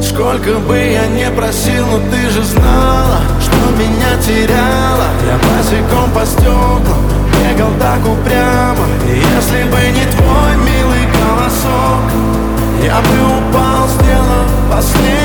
Сколько бы я не просил, но ты же знала, что меня теряла. Я босиком по стеклам бегал так упрямо. И если бы не твой милый голосок, я бы упал, сделав последний